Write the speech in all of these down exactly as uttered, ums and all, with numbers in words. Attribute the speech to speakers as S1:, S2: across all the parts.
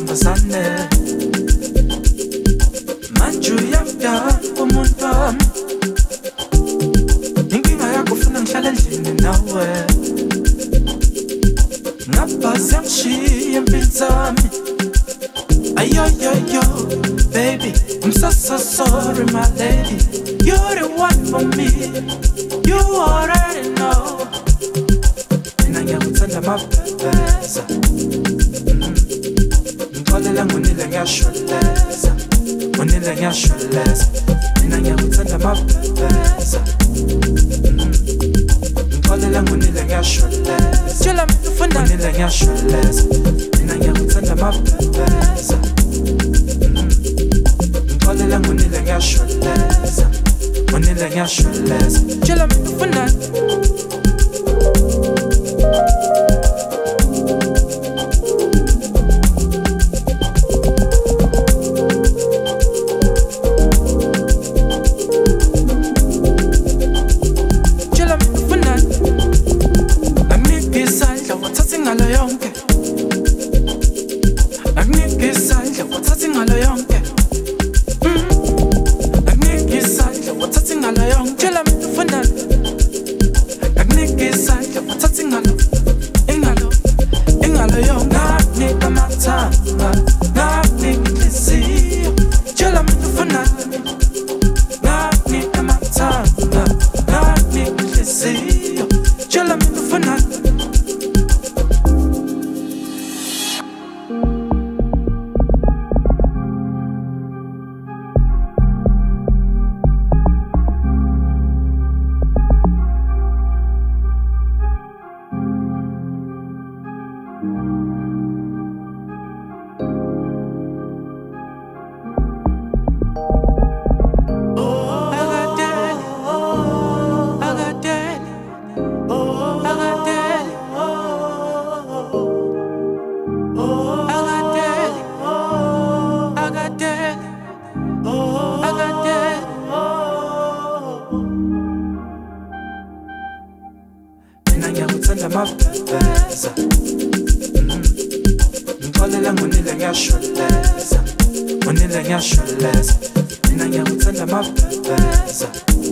S1: amantombazane manje uyamdala umuntu wami inkinga yakho ufuna ngihlale endlini nawe ngaphazi yangishiya empini zami ayoyoyo baby I'm so so sorry my lady you're the one for me you already know mina ngiyakuthanda mabhebheza ngixolela ngonile ngiyashweleza ngonile ngiyashweleza mina ngiyakuthanda mabhebheza ngixolela ngonile ngiyashweleza tshela mina ufuna ngonile ngiyashweleza mina ngiyakuthanda mabhebheza ngixolela ngonile ngiyashweleza ngonile ngiyashweleza tshela mina ufuna mabhebheza ngixolela ngonile ngiyashweleza ngonile ngiyashweleza mina ngiyakuthanda mabhebheza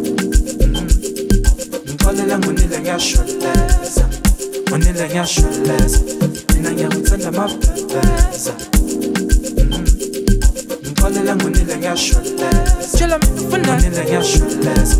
S1: ngixolela ngonile ngiyashweleza ngonile ngiyashweleza mina ngiyakuthanda mabhebheza ngixolela ngonile ngiyashweleza tshela mina ufuna ngonile ngiyashweleza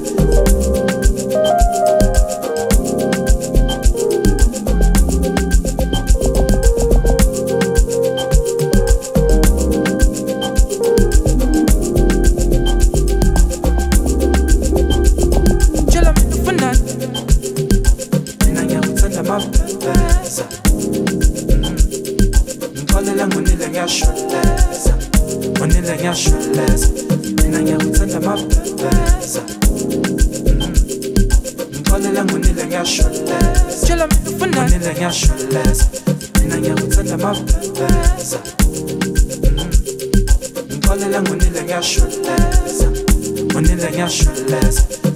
S1: mabhebheza ngixolela ngonile ngiyashweleza ngonile ngiyashweleza mina ngiyakuthanda mabhebheza ngixolela ngonile ngiyashweleza tshela mina ufuna ngonile ngiyashweleza mina ngiyakuthanda mabhebheza ngixolela ngonile ngiyashweleza ngonile ngiyashweleza